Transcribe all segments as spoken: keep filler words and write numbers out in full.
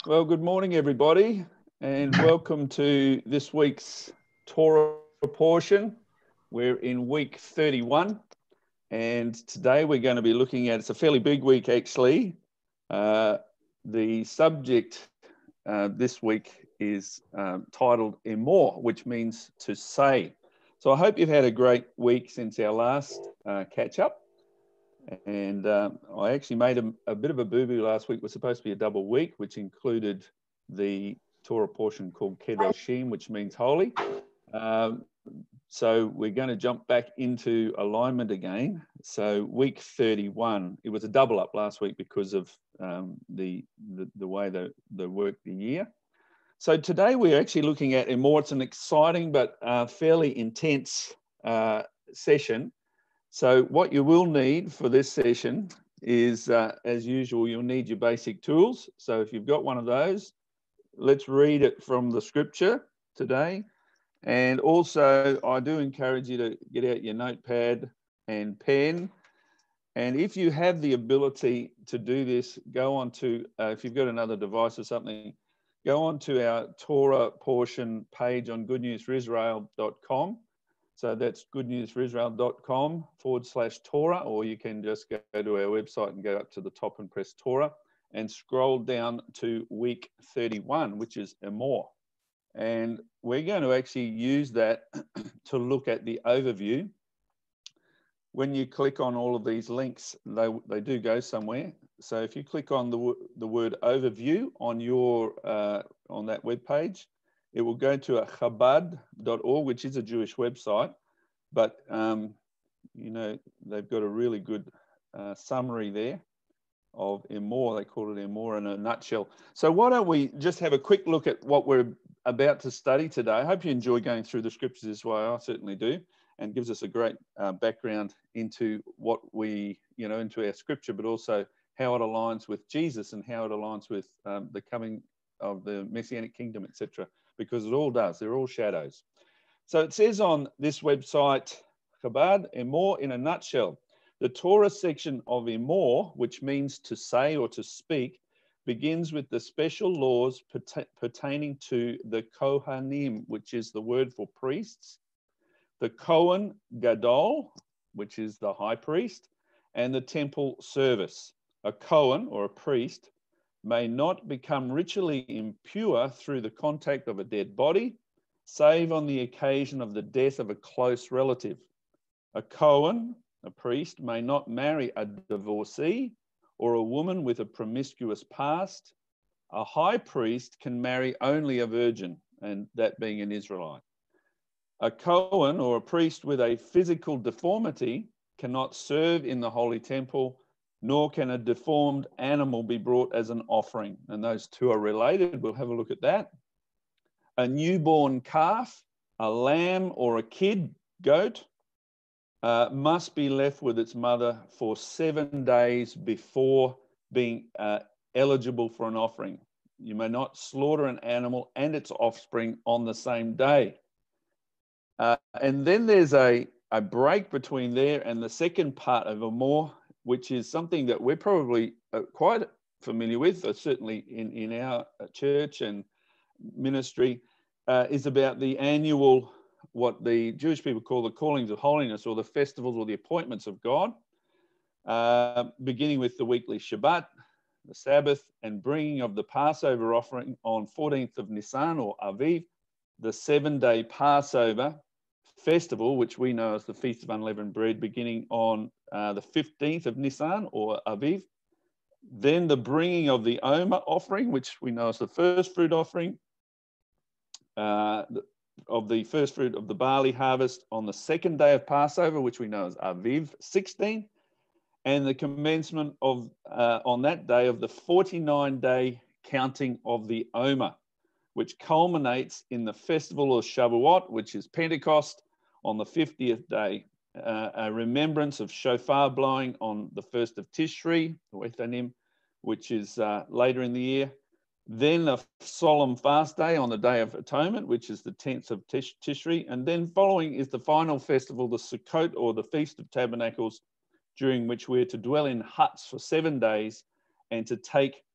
Well, good morning, everybody, and welcome to this week's Torah portion. We're in week thirty-one, and today we're going to be looking at, it's a fairly big week actually. Uh, the subject uh, this week is um, titled Emor, which means to say. So I hope you've had a great week since our last uh, catch up. And um, I actually made a, a bit of a boo-boo last week. It was supposed to be a double week, which included the Torah portion called Kedoshim, which means holy. Um, so we're going to jump back into alignment again. So week thirty-one, it was a double up last week because of um, the, the the way they, they work the year. So today we're actually looking at Emor. It's an exciting but uh, fairly intense uh, session. So what you will need for this session is, uh, as usual, you'll need your basic tools. So if you've got one of those, let's read it from the scripture today. And also, I do encourage you to get out your notepad and pen. And if you have the ability to do this, go on to, uh, if you've got another device or something, go on to our Torah portion page on good news for israel dot com. So that's good news for israel dot com forward slash Torah, or you can just go to our website and go up to the top and press Torah and scroll down to week thirty-one, which is Emor. And we're going to actually use that to look at the overview. When you click on all of these links, they, they do go somewhere. So if you click on the, the word overview on your uh, on that web page, it will go to a chabad dot org, which is a Jewish website, but um, you know, they've got a really good uh, summary there of Emor. They call it Emor in a nutshell. So why don't we just have a quick look at what we're about to study today. I hope you enjoy going through the scriptures this way. I certainly do, and gives us a great uh, background into what we, you know, into our scripture, but also how it aligns with Jesus and how it aligns with um, the coming of the Messianic kingdom, et cetera, because it all does. They're all shadows. So it says on this website, Chabad, Emor in a nutshell. The Torah section of Emor, which means to say or to speak, begins with the special laws pertaining to the Kohanim, which is the word for priests, the Kohen Gadol, which is the high priest, and the temple service. A Kohen, or a priest, may not become ritually impure through the contact of a dead body, save on the occasion of the death of a close relative. A Kohen, a priest, may not marry a divorcee or a woman with a promiscuous past. A high priest can marry only a virgin, and that being an Israelite. A Kohen, or a priest with a physical deformity, cannot serve in the holy temple, nor can a deformed animal be brought as an offering. And those two are related. We'll have a look at that. A newborn calf, a lamb or a kid goat uh, must be left with its mother for seven days before being uh, eligible for an offering. You may not slaughter an animal and its offspring on the same day. Uh, and then there's a, a break between there and the second part of Emor, which is something that we're probably uh, quite familiar with, uh, certainly in, in our church and ministry, uh, is about the annual, what the Jewish people call the callings of holiness, or the festivals or the appointments of God, uh, beginning with the weekly Shabbat, the Sabbath, and bringing of the Passover offering on fourteenth of Nisan, or Aviv, the seven-day Passover festival, which we know as the Feast of Unleavened Bread, beginning on uh, the fifteenth of Nisan, or Aviv. Then the bringing of the Omer offering, which we know as the first fruit offering, uh, of the first fruit of the barley harvest on the second day of Passover, which we know as Aviv sixteen, and the commencement of, uh, on that day, of the forty-nine day counting of the Omer, which culminates in the festival of Shavuot, which is Pentecost, on the fiftieth day, uh, a remembrance of shofar blowing on the first of Tishri, which is uh, later in the year. Then a solemn fast day on the Day of Atonement, which is the tenth of Tish Tishri. And then following is the final festival, the Sukkot, or the Feast of Tabernacles, during which we're to dwell in huts for seven days and to take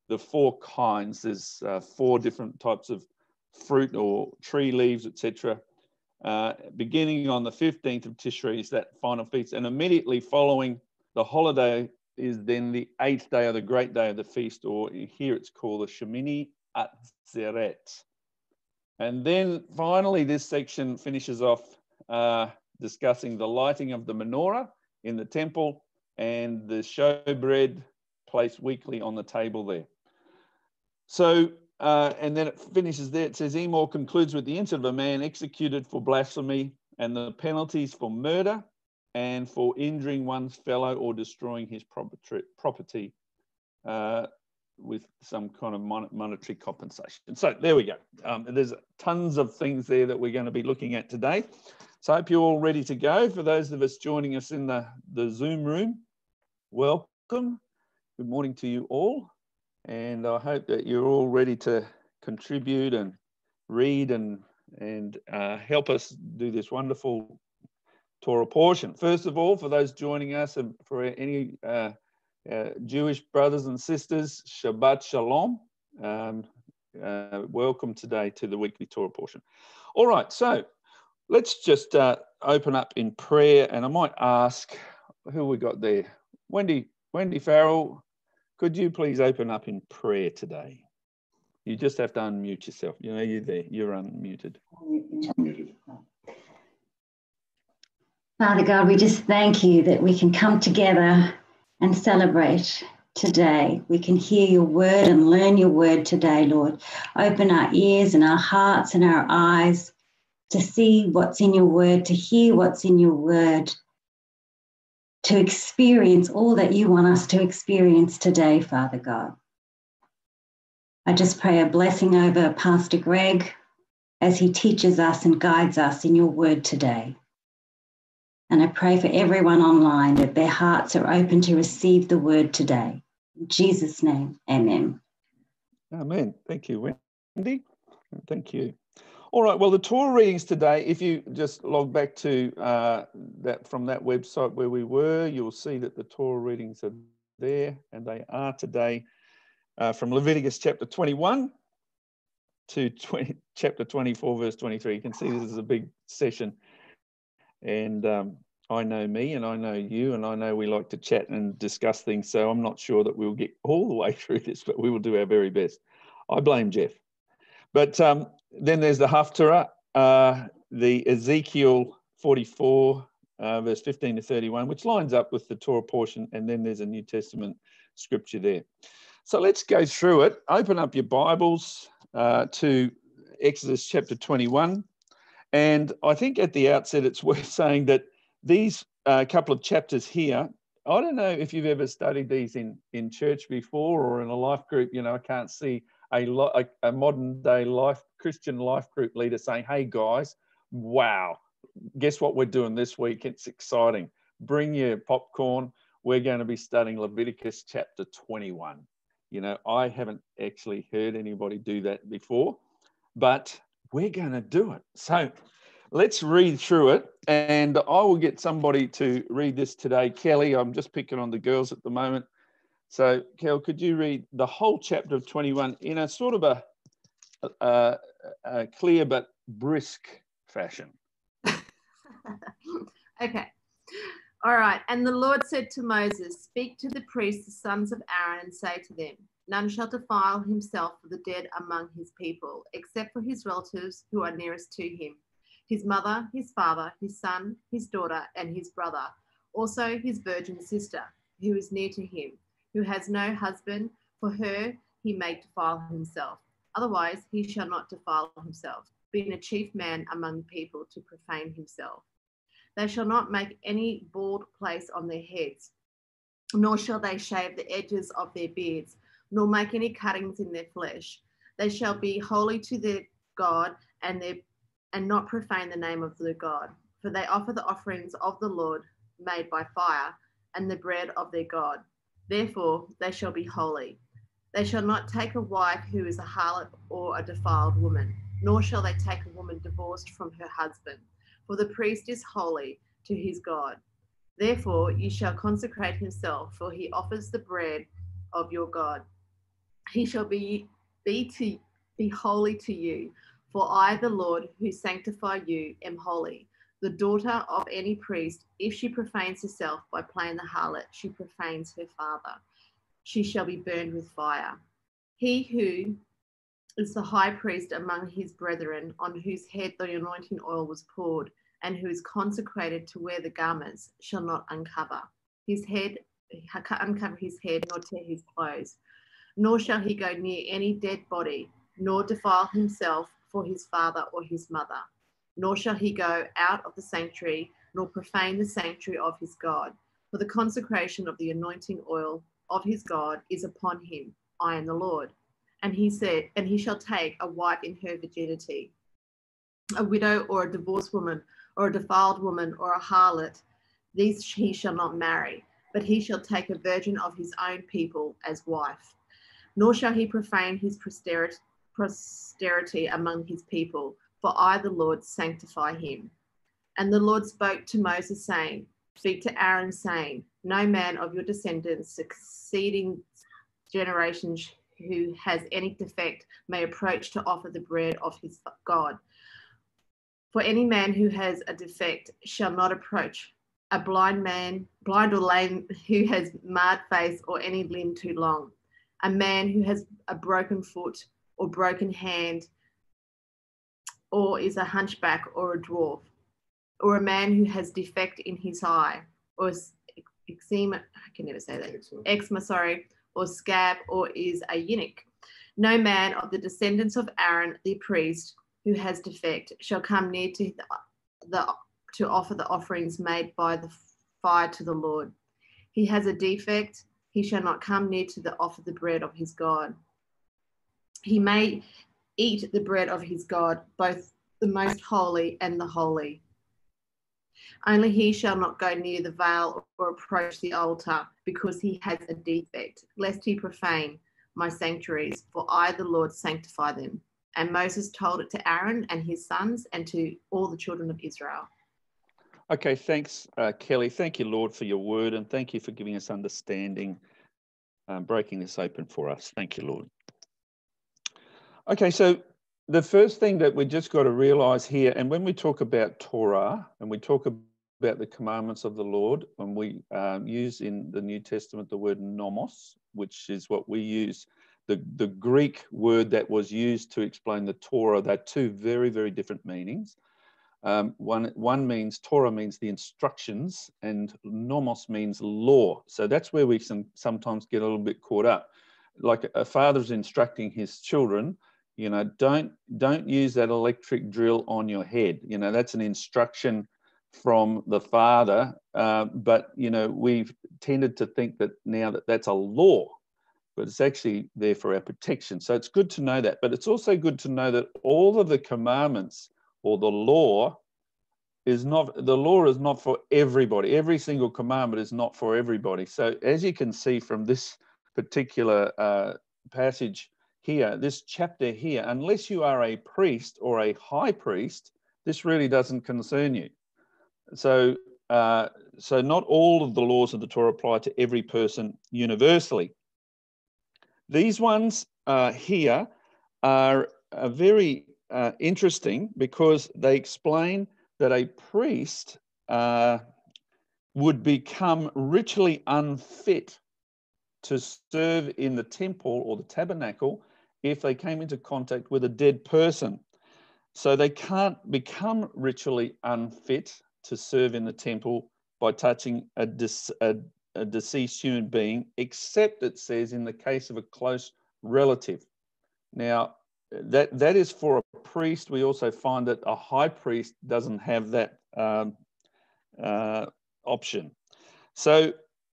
the four kinds. There's uh, four different types of fruit or tree leaves, et cetera. Uh, beginning on the fifteenth of Tishri is that final feast, and immediately following the holiday is then the eighth day, or the great day of the feast, or here it's called the Shemini Atzeret. And then finally, this section finishes off uh, discussing the lighting of the menorah in the temple and the showbread placed weekly on the table there. So, uh, and then it finishes there. It says, Emor concludes with the incident of a man executed for blasphemy and the penalties for murder and for injuring one's fellow or destroying his property uh, with some kind of mon monetary compensation. So there we go. Um, there's tons of things there that we're going to be looking at today. So I hope you're all ready to go. For those of us joining us in the, the Zoom room, welcome. Good morning to you all. And I hope that you're all ready to contribute and read and, and uh, help us do this wonderful Torah portion. First of all, for those joining us and for any uh, uh, Jewish brothers and sisters, Shabbat Shalom. Um, uh, welcome today to the weekly Torah portion. All right, so let's just uh, open up in prayer, and I might ask who we got there. Wendy, Wendy Farrell, could you please open up in prayer today? You just have to unmute yourself. You know, you're there. You're unmuted. Unmuted. Father God, we just thank you that we can come together and celebrate today. We can hear your word and learn your word today, Lord. Open our ears and our hearts and our eyes to see what's in your word, to hear what's in your word, to experience all that you want us to experience today, Father God. I just pray a blessing over Pastor Greg as he teaches us and guides us in your word today. And I pray for everyone online that their hearts are open to receive the word today. In Jesus' name, amen. Amen. Thank you, Wendy. Thank you. All right, well, the Torah readings today, if you just log back to uh, that from that website where we were, you'll see that the Torah readings are there, and they are today uh, from Leviticus chapter twenty-one to twenty, chapter twenty-four, verse twenty-three. You can see this is a big session. And um, I know me and I know you and I know we like to chat and discuss things. So I'm not sure that we'll get all the way through this, but we will do our very best. I blame Jeff. But um, then there's the Haftarah, uh, the Ezekiel forty-four, uh, verse fifteen to thirty-one, which lines up with the Torah portion. And then there's a New Testament scripture there. So let's go through it. Open up your Bibles uh, to Exodus chapter twenty-one. And I think at the outset, it's worth saying that these uh, couple of chapters here, I don't know if you've ever studied these in, in church before or in a life group. You know, I can't see a, a, a modern day life Christian life group leader saying, hey guys, wow, guess what we're doing this week? It's exciting. Bring your popcorn. We're going to be studying Leviticus chapter twenty-one. You know, I haven't actually heard anybody do that before, but we're going to do it. So let's read through it, and I will get somebody to read this today. Kelly, I'm just picking on the girls at the moment. So, Kel, could you read the whole chapter of twenty-one in a sort of a, a, a clear but brisk fashion? Okay. All right. And the Lord said to Moses, speak to the priests, the sons of Aaron, and say to them, none shall defile himself for the dead among his people, except for his relatives who are nearest to him, his mother, his father, his son, his daughter, and his brother, also his virgin sister, who is near to him, who has no husband, for her he may defile himself. Otherwise he shall not defile himself, being a chief man among people to profane himself. They shall not make any bald place on their heads, nor shall they shave the edges of their beards, nor make any cuttings in their flesh. They shall be holy to their God, and their and not profane the name of their God. For they offer the offerings of the Lord made by fire, and the bread of their God. Therefore they shall be holy. They shall not take a wife who is a harlot or a defiled woman, nor shall they take a woman divorced from her husband. For the priest is holy to his God. Therefore you shall consecrate himself, for he offers the bread of your God. He shall be, be, to, be holy to you, for I, the Lord, who sanctify you, am holy. The daughter of any priest, if she profanes herself by playing the harlot, she profanes her father. She shall be burned with fire. He who is the high priest among his brethren, on whose head the anointing oil was poured, and who is consecrated to wear the garments, shall not uncover his head, uncover his head, nor tear his clothes. Nor shall he go near any dead body, nor defile himself for his father or his mother. Nor shall he go out of the sanctuary, nor profane the sanctuary of his God. For the consecration of the anointing oil of his God is upon him. I am the Lord. And he said, and he shall take a wife in her virginity, a widow or a divorced woman, or a defiled woman, or a harlot. These he shall not marry, but he shall take a virgin of his own people as wife. Nor shall he profane his posterity, posterity among his people, for I, the Lord, sanctify him. And the Lord spoke to Moses, saying, speak to Aaron, saying, no man of your descendants succeeding generations who has any defect may approach to offer the bread of his God. For any man who has a defect shall not approach. A blind man, blind or lame, who has marred face or any limb too long. A man who has a broken foot or broken hand, or is a hunchback or a dwarf, or a man who has defect in his eye, or eczema, I can never say that, eczema, eczema sorry, or scab, or is a eunuch. No man of the descendants of Aaron the priest who has defect shall come near to the, the to offer the offerings made by the fire to the Lord. He has a defect, he shall not come near to the offer the bread of his God. He may eat the bread of his God, both the most holy and the holy. Only he shall not go near the veil or approach the altar, because he has a defect, lest he profane my sanctuaries, for I, the Lord, sanctify them. And Moses told it to Aaron and his sons and to all the children of Israel. Okay, thanks, uh, Kelly. Thank you, Lord, for your word, and thank you for giving us understanding, um, breaking this open for us. Thank you, Lord. Okay, so the first thing that we just got to realize here, and when we talk about Torah and we talk about the commandments of the Lord, when we um, use in the New Testament the word nomos, which is what we use, the, the Greek word that was used to explain the Torah, they're two very, very different meanings. Um, one, one means, Torah means the instructions, and nomos means law. So that's where we some, sometimes get a little bit caught up. Like a father's instructing his children, you know, don't, don't use that electric drill on your head. You know, that's an instruction from the father. Uh, but, you know, we've tended to think that now that that's a law, but it's actually there for our protection. So it's good to know that. But it's also good to know that all of the commandments or the law is not, the law is not for everybody. Every single commandment is not for everybody. So as you can see from this particular uh, passage here, this chapter here, unless you are a priest or a high priest, this really doesn't concern you. So, uh, so not all of the laws of the Torah apply to every person universally. These ones uh, here are, are very uh, interesting because they explain that a priest uh, would become ritually unfit to serve in the temple or the tabernacle if they came into contact with a dead person. So they can't become ritually unfit to serve in the temple by touching a, a, a deceased human being, except it says in the case of a close relative. Now, that, that is for a priest. We also find that a high priest doesn't have that um, uh, option. So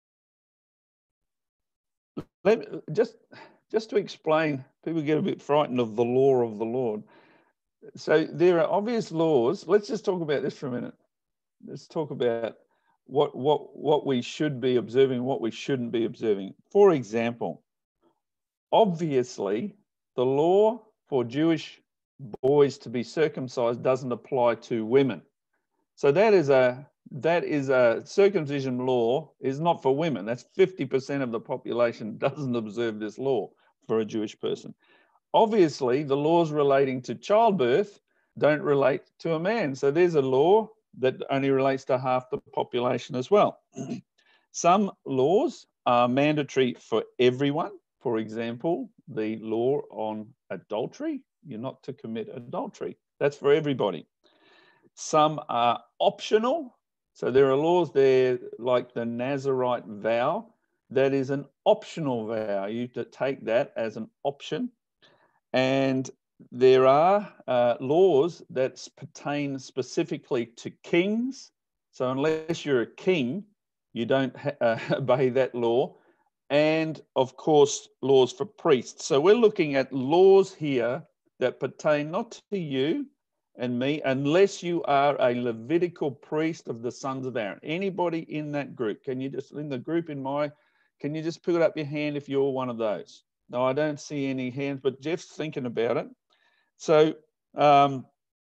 let, just, just to explain, people get a bit frightened of the law of the Lord. So there are obvious laws. Let's just talk about this for a minute. Let's talk about what, what, what we should be observing, what we shouldn't be observing. For example, obviously, the law for Jewish boys to be circumcised doesn't apply to women. So that is a, that is a circumcision law is not for women. That's fifty percent of the population doesn't observe this law. for a Jewish person. Obviously, the laws relating to childbirth don't relate to a man. So there's a law that only relates to half the population as well. Some laws are mandatory for everyone. For example, the law on adultery, you're not to commit adultery. That's for everybody. Some are optional. So there are laws there like the Nazirite vow. That is an optional vow. You take that as an option. And there are uh, laws that pertain specifically to kings. So unless you're a king, you don't uh, obey that law. And of course, laws for priests. So we're looking at laws here that pertain not to you and me, unless you are a Levitical priest of the sons of Aaron. Anybody in that group, can you just, in the group in my, can you just put up your hand if you're one of those? No, I don't see any hands, but Jeff's thinking about it. So, um,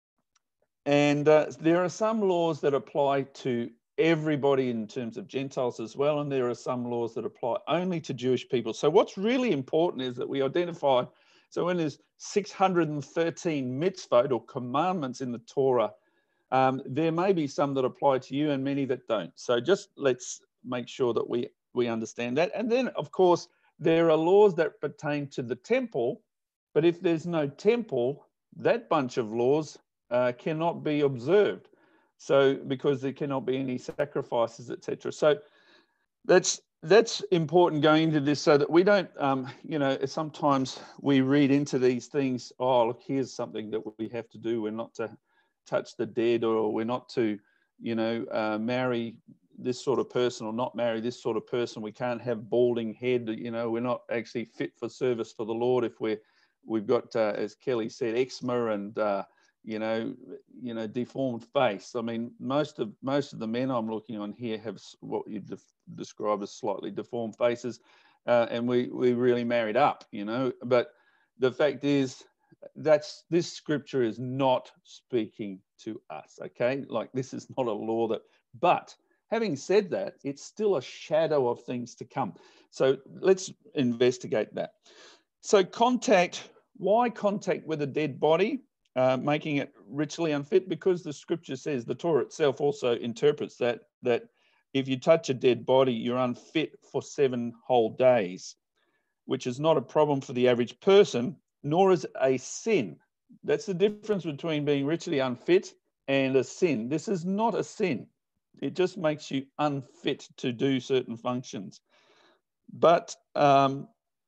and uh, there are some laws that apply to everybody in terms of Gentiles as well, and there are some laws that apply only to Jewish people. So what's really important is that we identify, so when there's six hundred thirteen mitzvot or commandments in the Torah, um, there may be some that apply to you and many that don't. So just let's make sure that we, we understand that. And then, of course, there are laws that pertain to the temple, but if there's no temple, that bunch of laws uh, cannot be observed. So because there cannot be any sacrifices, et cetera. So that's that's important going into this, so that we don't, um, you know, sometimes we read into these things. Oh, look, here's something that we have to do. We're not to touch the dead, or we're not to, you know, uh, marry this sort of person or not marry this sort of person. We can't have balding head. You know, we're not actually fit for service for the Lord if we're we've got, uh, as Kelly said, eczema and uh, you know, you know, deformed face. I mean, most of most of the men I'm looking on here have what you de describe as slightly deformed faces, uh, and we we really married up, you know. But the fact is, that's this scripture is not speaking to us. Okay, like this is not a law that. But having said that, it's still a shadow of things to come. So let's investigate that. So contact. Why contact with a dead body? Uh, making it ritually unfit, because the scripture says, the Torah itself also interprets that, that if you touch a dead body, you're unfit for seven whole days, which is not a problem for the average person, nor is it a sin. That's the difference between being ritually unfit and a sin. This is not a sin. It just makes you unfit to do certain functions. But um,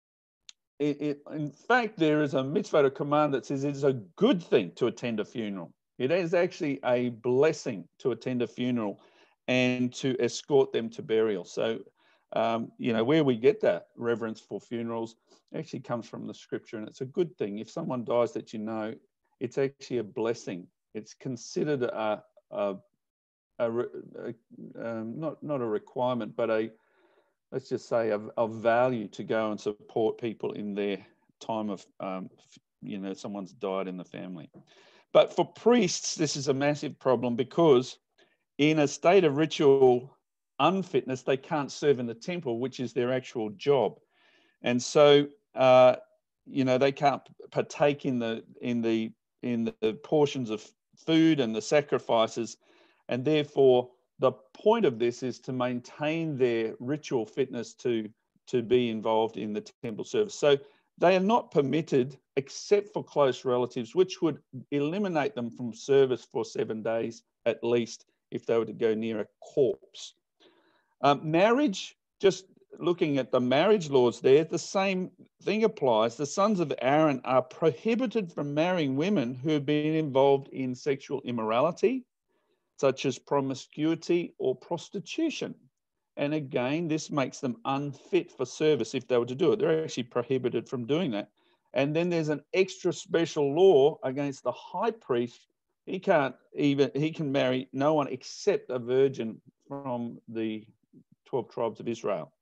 It, it, in fact, there is a mitzvah command that says it is a good thing to attend a funeral. It is actually a blessing to attend a funeral and to escort them to burial. So, um, you know, where we get that reverence for funerals actually comes from the scripture, and it's a good thing. If someone dies that you know, it's actually a blessing. It's considered a, a, a, a um, not, not a requirement, but a let's just say of, of value to go and support people in their time of, um, you know, someone's died in the family. But for priests, this is a massive problem, because in a state of ritual unfitness, they can't serve in the temple, which is their actual job. And so, uh, you know, they can't partake in the, in the, in the portions of food and the sacrifices, and therefore, the point of this is to maintain their ritual fitness to, to be involved in the temple service. So they are not permitted except for close relatives, which would eliminate them from service for seven days at least if they were to go near a corpse. Um, marriage, just looking at the marriage laws there, the same thing applies. The sons of Aaron are prohibited from marrying women who have been involved in sexual immorality, such as promiscuity or prostitution. And again, this makes them unfit for service if they were to do it. They're actually prohibited from doing that. And then there's an extra special law against the high priest. He can't even, he can marry no one except a virgin from the twelve tribes of Israel.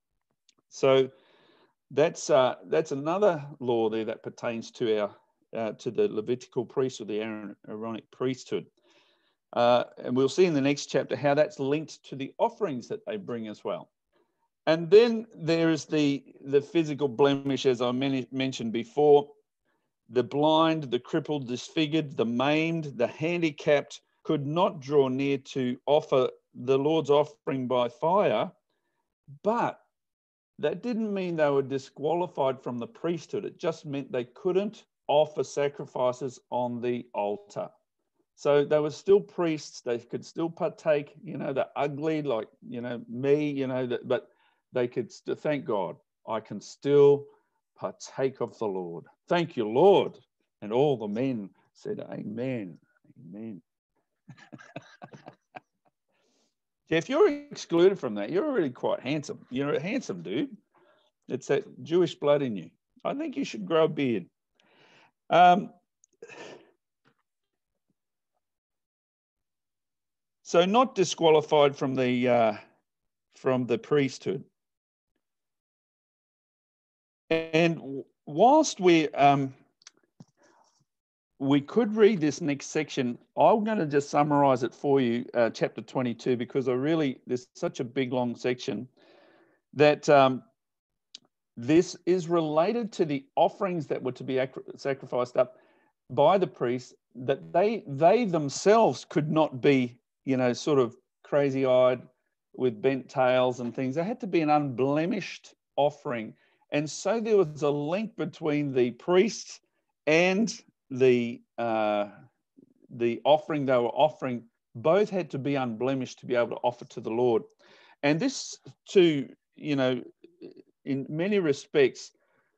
So that's, uh, that's another law there that pertains to our, uh, to the Levitical priesthood, the Aaronic priesthood. Uh, and we'll see in the next chapter how that's linked to the offerings that they bring as well. And then there is the, the physical blemish, as I mentioned before. The blind, the crippled, disfigured, the maimed, the handicapped could not draw near to offer the Lord's offering by fire, but that didn't mean they were disqualified from the priesthood. It just meant they couldn't offer sacrifices on the altar. So they were still priests. They could still partake, you know, the ugly, like, you know, me, you know, that, but they could still, thank God, I can still partake of the Lord. Thank you, Lord. And all the men said, amen, amen. Jeff, you're excluded from that. You're really quite handsome. You're a handsome dude. It's that Jewish blood in you. I think you should grow a beard. Um, so not disqualified from the uh, from the priesthood. And whilst we um, we could read this next section, I'm going to just summarize it for you, uh, chapter twenty-two, because I really, there's such a big, long section that um, this is related to the offerings that were to be sacrificed up by the priests, that they, they themselves could not be, you know, sort of crazy-eyed with bent tails and things. They had to be an unblemished offering. And so there was a link between the priests and the uh, the offering they were offering. Both had to be unblemished to be able to offer to the Lord. And this, to, you know, in many respects,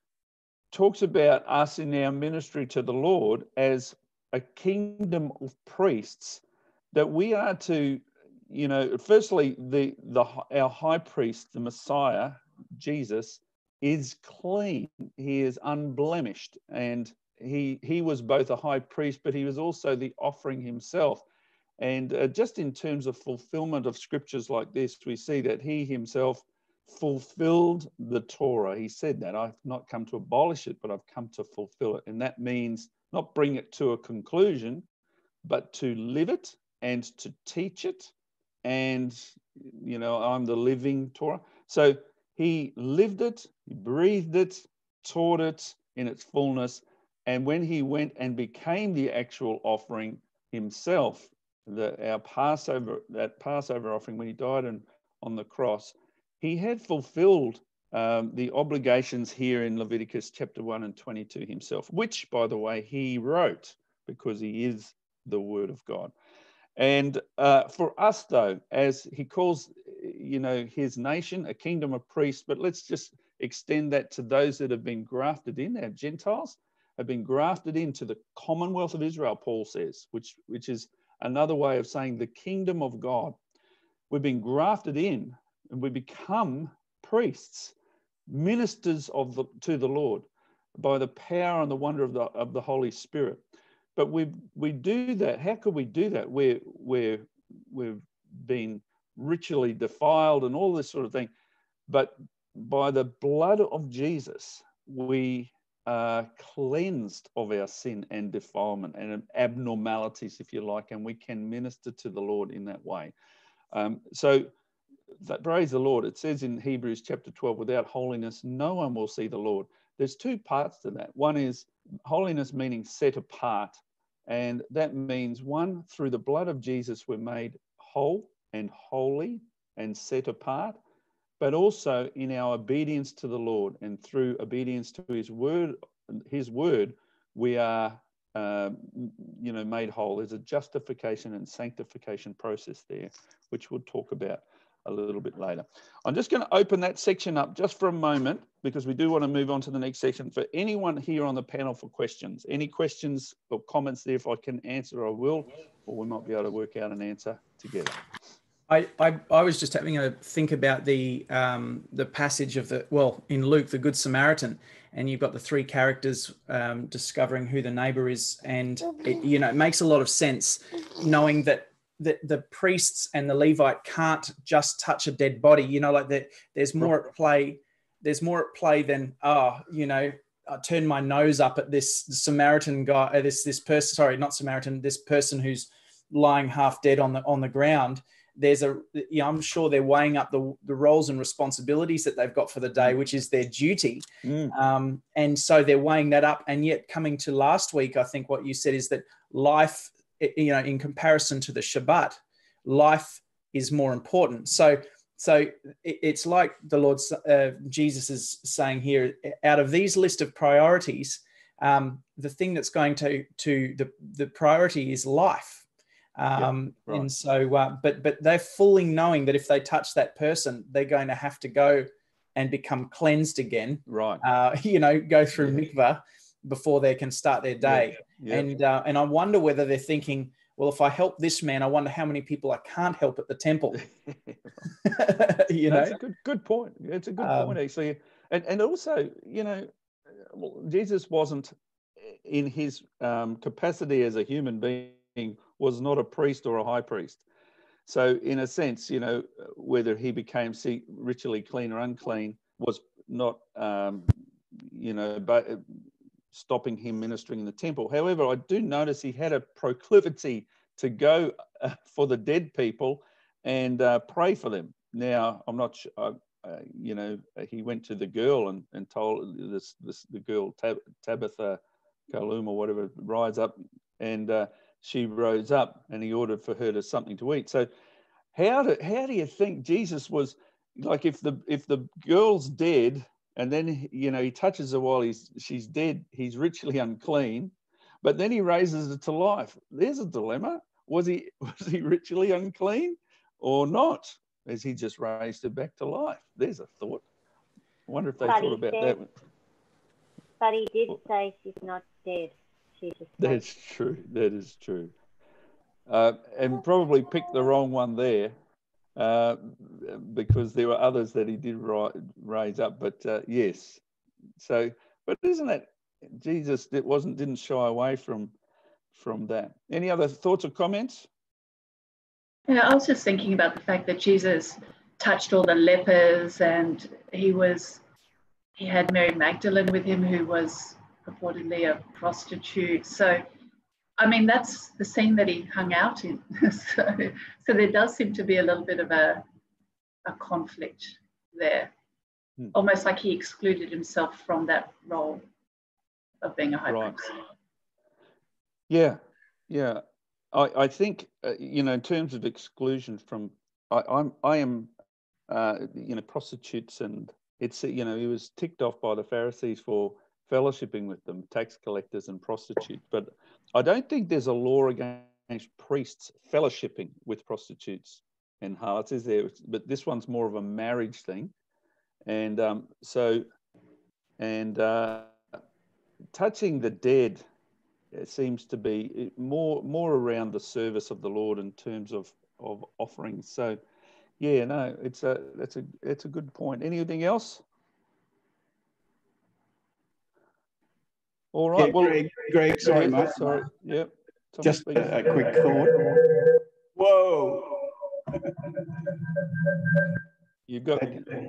talks about us in our ministry to the Lord as a kingdom of priests, that we are to, you know, firstly, the the our high priest, the Messiah, Jesus, is clean. He is unblemished, and he he was both a high priest, but he was also the offering himself. And uh, just in terms of fulfillment of scriptures like this, we see that he himself fulfilled the Torah. He said that, I've not come to abolish it, but I've come to fulfill it. And that means not bring it to a conclusion, but to live it and to teach it. And, you know, I'm the living Torah. So he lived it, he breathed it, taught it in its fullness. And when he went and became the actual offering himself, the, our Passover, that Passover offering, when he died on, on the cross, he had fulfilled um, the obligations here in Leviticus chapter one and twenty-two himself, which, by the way, he wrote because he is the Word of God. And uh, for us, though, as he calls, you know, his nation a kingdom of priests, but let's just extend that to those that have been grafted in, our Gentiles have been grafted into the commonwealth of Israel, Paul says, which, which is another way of saying the kingdom of God. We've been grafted in and we become priests, ministers of the, to the Lord by the power and the wonder of the, of the Holy Spirit. But we we do that. How could we do that? We're, we're, we've been ritually defiled and all this sort of thing. But by the blood of Jesus, we are cleansed of our sin and defilement and abnormalities, if you like, and we can minister to the Lord in that way. Um, so that, praise the Lord. It says in Hebrews chapter twelve, without holiness, no one will see the Lord. There's two parts to that. One is holiness, meaning set apart. And that means, one, through the blood of Jesus, we're made whole and holy and set apart, but also in our obedience to the Lord and through obedience to his word, his word, we are, uh, you know, made whole. There's a justification and sanctification process there, which we'll talk about a little bit later. I'm just going to open that section up just for a moment because we do want to move on to the next section. For anyone here on the panel for questions, any questions or comments there, if I can answer, I will, or we might be able to work out an answer together. I, I, I was just having a think about the um, the passage of the, well, in Luke, the Good Samaritan, and you've got the three characters um, discovering who the neighbor is. And, it, you know, it makes a lot of sense knowing that the, the priests and the Levite can't just touch a dead body. You know, like that there's more at play. There's more at play than, oh, you know, I turn my nose up at this Samaritan guy, uh, this this person, sorry, not Samaritan, this person who's lying half dead on the on the ground. there's a, you know, I'm sure they're weighing up the, the roles and responsibilities that they've got for the day, which is their duty. Mm. Um, and so they're weighing that up. And yet coming to last week, I think what you said is that life, you know, in comparison to the Shabbat, life is more important. So, so it's like the Lord, uh, Jesus is saying here, out of these list of priorities, um, the thing that's going to, to the, the priority is life. Um, Yep, right. And so, uh, but but they're fully knowing that if they touch that person, they're going to have to go and become cleansed again. Right. Uh, you know, go through Yeah. mikvah before they can start their day. Yeah. Yep. And uh, and I wonder whether they're thinking, well, if I help this man, I wonder how many people I can't help at the temple. You know, that's a good good point. It's a good Um, point actually, and and also, you know, well, Jesus wasn't in his um, capacity as a human being, was not a priest or a high priest. So in a sense, you know, whether he became ritually clean or unclean was not, um, you know, but stopping him ministering in the temple. However, I do notice he had a proclivity to go uh, for the dead people and uh, pray for them. Now, I'm not sure, uh, uh, you know, he went to the girl and, and told this, this the girl, Tab, Tabitha Kalum or whatever, rise up, and uh, she rose up and he ordered for her to something to eat. So how do, how do you think Jesus was, like, if the if the girl's dead and then, you know, he touches her while he's she's dead, he's ritually unclean, but then he raises her to life. There's a dilemma. Was he was he ritually unclean or not? As he just raised her back to life? There's a thought. I wonder if they But thought about said, that. But he did say she's not dead. She's just That's true. That is true. Uh, and probably picked the wrong one there, uh, because there were others that he did ri- raise up. But uh, yes, so but isn't that Jesus? It wasn't didn't shy away from from that. Any other thoughts or comments? Yeah, I was just thinking about the fact that Jesus touched all the lepers, and he was he had Mary Magdalene with him, who was purportedly a prostitute. So, I mean, that's the scene that he hung out in. so, so there does seem to be a little bit of a, a conflict there, hmm. almost like he excluded himself from that role of being a high right. priest. Yeah, yeah. I, I think, uh, you know, in terms of exclusion from, I, I'm, I am, uh, you know, prostitutes, and it's, you know, he was ticked off by the Pharisees for fellowshipping with them, tax collectors and prostitutes. But I don't think there's a law against priests fellowshipping with prostitutes and harlots, is there? But this one's more of a marriage thing. And um, so, and uh, touching the dead, it seems to be more more around the service of the Lord in terms of, of offerings. So, yeah, no, it's a that's a it's a good point. Anything else? All right. Yeah, well, Greg, Greg sorry, yeah, mate. Sorry. Yep. Just a, a quick thought. Whoa. You got.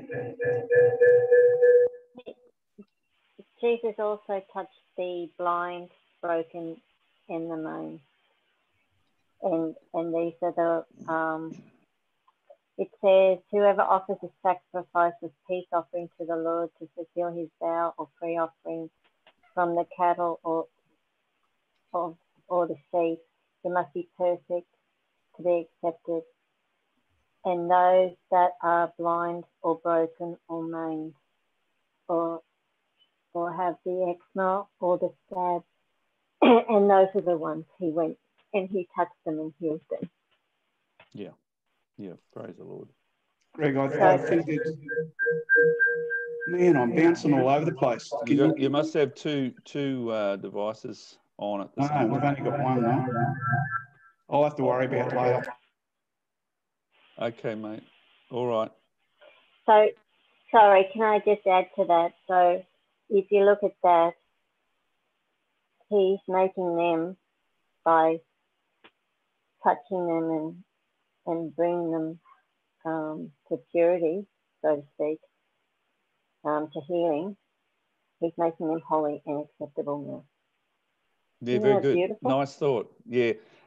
Jesus also touched the blind, broken, and the maimed. And and these are the um. It says, whoever offers a sacrifice of peace offering to the Lord to fulfill his vow, or free offering from the cattle or or, or the sheep, they must be perfect to be accepted. And those that are blind or broken or maimed, or or have the eczema or the scab, and those are the ones he went and he touched them and healed them. Yeah, yeah, praise the Lord. Greg, I, I think it's, man, I'm bouncing all over the place. You, got, you must have two two uh, devices on at the no, same we've time. only got one now. I'll have to worry about it later. Okay, mate. All right. So, sorry, can I just add to that? So, if you look at that, he's making them by touching them and and bringing them um, to purity, so to speak, um, to healing. He's making them holy and acceptable now. Yeah, Isn't very that good. beautiful? Nice thought. Yeah.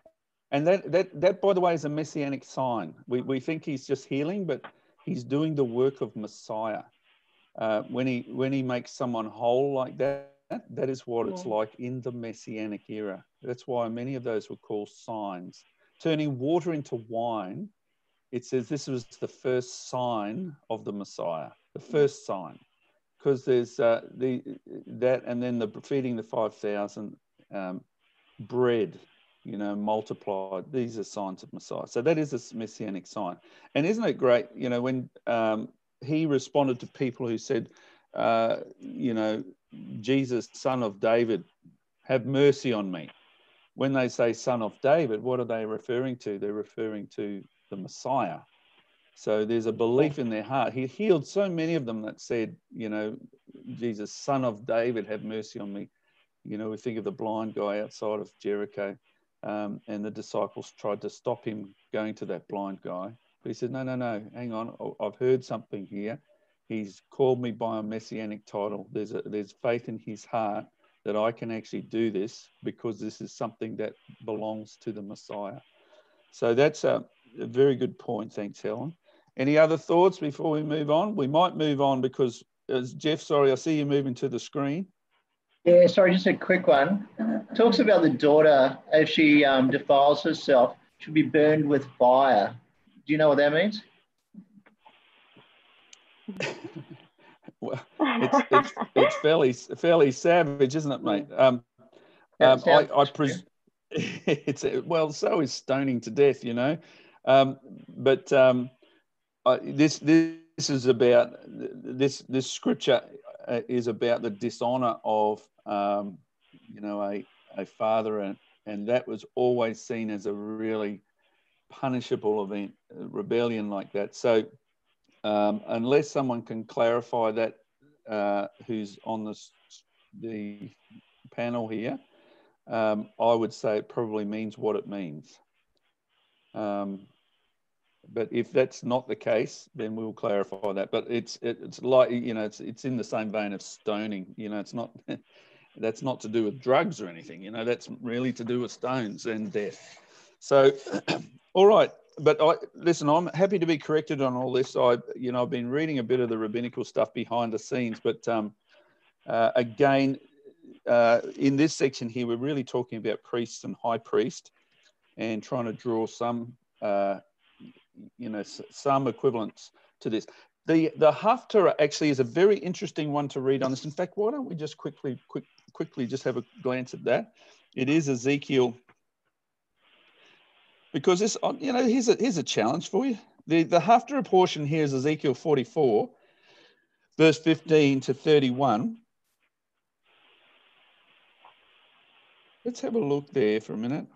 And that, that, that, by the way, is a messianic sign. We, we think he's just healing, but he's doing the work of Messiah. Uh, when he when he makes someone whole like that, that is what it's like in the messianic era. That's why many of those were called signs. Turning water into wine, it says this was the first sign of the Messiah, the first sign, because there's uh, the that, and then the feeding the five thousand, um, bread, you know, multiplied. These are signs of Messiah. So that is a messianic sign. And isn't it great, you know, when um, he responded to people who said, uh, you know, Jesus, son of David, have mercy on me. When they say son of David, what are they referring to? They're referring to the Messiah. So there's a belief in their heart. He healed so many of them that said, you know, Jesus, son of David, have mercy on me. You know, we think of the blind guy outside of Jericho, um, and the disciples tried to stop him going to that blind guy. But he said, no, no, no, hang on. I've heard something here. He's called me by a messianic title. There's a, there's faith in his heart that I can actually do this because this is something that belongs to the Messiah. So that's a, a very good point. Thanks, Helen. Any other thoughts before we move on? We might move on because, as Jeff, sorry, I see you moving to the screen. Yeah, sorry, just a quick one. It talks about the daughter, if she um, defiles herself, should be burned with fire. Do you know what that means? Well, it's, it's, it's fairly, fairly savage, isn't it, mate? Um, Yeah, um, I, I presume it's, well, so is stoning to death, you know. Um, but um, I, this, this is about, this, this scripture is about the dishonor of, um, you know, a, a father, and, and that was always seen as a really punishable event, rebellion like that. So um, unless someone can clarify that, uh, who's on this, the panel here, um, I would say it probably means what it means. Um, but if that's not the case, then we'll clarify that. But it's it, it's like, you know, it's it's in the same vein of stoning. You know, it's not that's not to do with drugs or anything. You know, that's really to do with stones and death. So, all right. But I listen. I'm happy to be corrected on all this. I, you know, I've been reading a bit of the rabbinical stuff behind the scenes. But um, uh, again, uh, in this section here, we're really talking about priests and high priest, and trying to draw some. Uh, you know, some equivalents to this. The the Haftarah actually is a very interesting one to read on this. In fact, why don't we just quickly, quick, quickly just have a glance at that? It is Ezekiel, because this, you know, here's a here's a challenge for you. The the Haftarah portion here is Ezekiel forty-four, verse fifteen to thirty-one. Let's have a look there for a minute.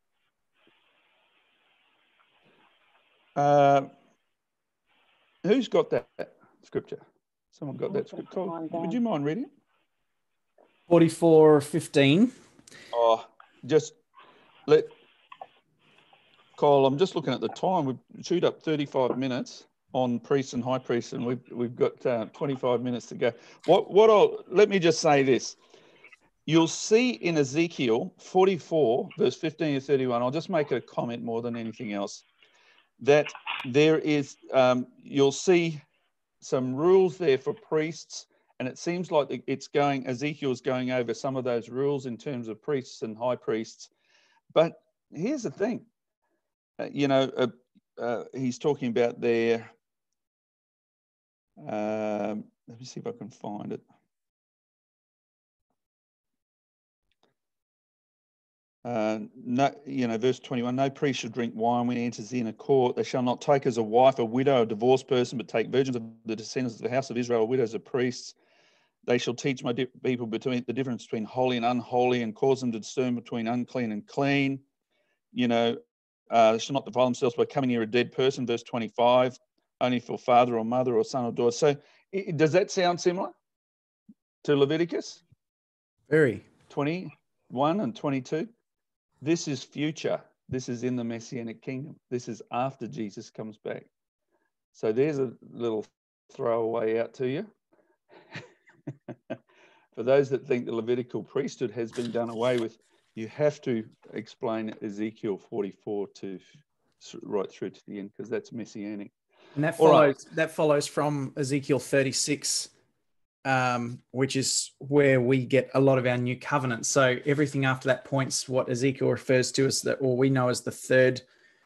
Uh, who's got that scripture? Someone got that scripture. Cole, would you mind reading it? forty-four fifteen. Oh, just let Cole. I'm just looking at the time. We've chewed up thirty-five minutes on priests and high priests, and we've we've got uh, twenty-five minutes to go. What what I'll let me just say this. You'll see in Ezekiel forty-four, verse fifteen to thirty-one. I'll just make a comment more than anything else. That there is, um, you'll see some rules there for priests, and it seems like it's going, Ezekiel's going over some of those rules in terms of priests and high priests. But here's the thing, uh, you know, uh, uh, he's talking about there, uh, let me see if I can find it. Uh, no, you know, verse twenty-one, no priest shall drink wine when he enters the inner court. They shall not take as a wife a widow, a divorced person, but take virgins of the descendants of the house of Israel, widows of priests. They shall teach my people between the difference between holy and unholy, and cause them to discern between unclean and clean. You know, uh, they shall not defile themselves by coming near a dead person, verse twenty-five, only for father or mother or son or daughter. So it, does that sound similar to Leviticus? Very. twenty-one and twenty-two? This is future. This is in the Messianic kingdom. This is after Jesus comes back. So there's a little throwaway out to you. For those that think the Levitical priesthood has been done away with, you have to explain Ezekiel forty-four to right through to the end, because that's messianic. And that All follows right. that follows from Ezekiel thirty-six, um, which is where we get a lot of our new covenant. So everything after that points what Ezekiel refers to as that, or we know as the third.